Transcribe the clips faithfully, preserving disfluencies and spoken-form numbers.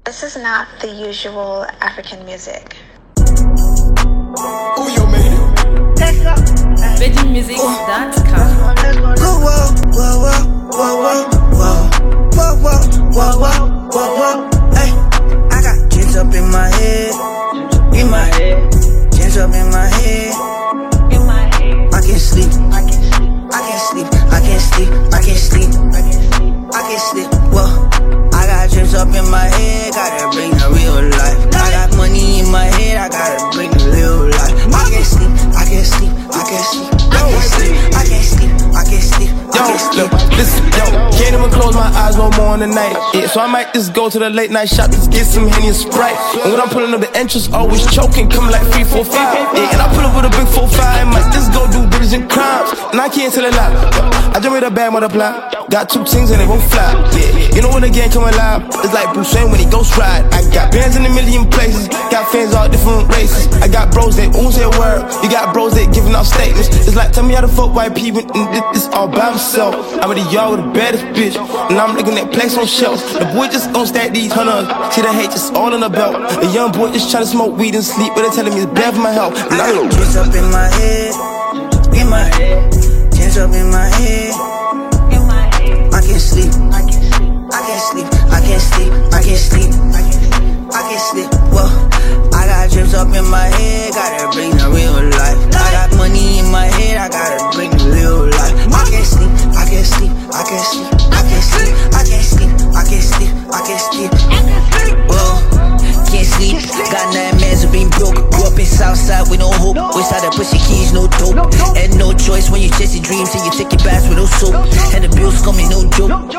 This is not the usual African music. Who you made it? Virgin Music dot com. Whoa, whoa, whoa, whoa, whoa, whoa, whoa, whoa, whoa, whoa, whoa. Hey, I got dreams up in my head, in my head, dreams up in my head, in my head. I can't sleep, I can't sleep, I can't sleep, I can't sleep, I can't sleep, I can't sleep, I can't sleep. Whoa, I got dreams up in my head, gotta bring the real life. I got money in my head, I gotta bring the real life. I can't sleep, I can't sleep, I can't sleep, I can't sleep, I can't sleep, I can't sleep. Yo, look, listen, yo, can't even close my eyes no more in the night. Yeah, so I might just go to the late night shop to get some Henny and Sprite. And when I'm pulling up the entrance, always choking, coming like three, four, five. Yeah, and I pull up with a big four, five, might just go do bridges and crimes. And I can't tell a lie. I jump with a bad multiply. Got two things and they won't fly. Yeah, you know when the game come alive, it's like Bruce Wayne when he ghost ride. I got bands in a million places, got fans all different races. I got bros that own their word, you got bros that giving out statements. It's like tell me how to fuck white people, and this all by myself. I'm with the y'all with the baddest bitch, and I'm looking at plaques on shelves. The boy just gon' stack these hunters, see the hate just all in the belt. The young boy just tryna smoke weed and sleep, but they telling me it's bad for my health. And I got dreams up in my head, in my head, dreams up in my head, in my head. I can't sleep, I can't sleep, I can't sleep, I can't sleep, I can't sleep, I can't sleep, I can't sleep. Whoa, I got dreams up in my head, gotta bring the real life. I got money in my head, I gotta bring the real life. I can't sleep, I can't sleep, I can't sleep, I can't sleep, I can't sleep, I can't sleep, I can't sleep. Whoa, can't sleep, got nine mans of being broke. Grew up in Southside with no hope, wish I had pushing keys, no dope. And no choice when you chase your dreams and you take your baths with no soap. And the bills coming, no joke.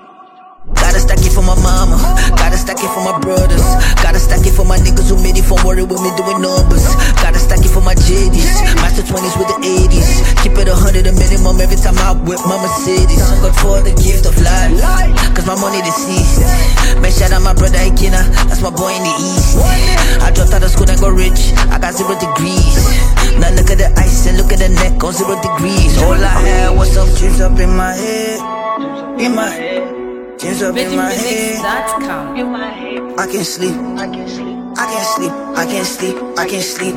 Gotta stack it for my mama, gotta stack it for my brothers, gotta stack it for my niggas who made it from worry with me doing numbers. Gotta stack it for my J Ds, master twenties with the eighties. Keep it a hundred a minimum every time I whip my Mercedes. Thank God for the gift of life, cause my money deceased. Man, shout out my brother Ikena, that's my boy in the east. I dropped out of school and got rich, I got zero degrees. Now look at the ice and look at the neck on zero degrees. All I had was some dreams up in my head, in my head. Dreams up in my head, in my head. I can't sleep, I can't sleep, I can't sleep, I can't sleep, I can't sleep,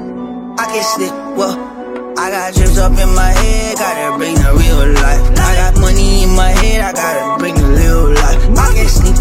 I can't sleep. Well, I got dreams up in my head, gotta bring the real life. I got money in my head, I gotta bring the real life. I can't sleep,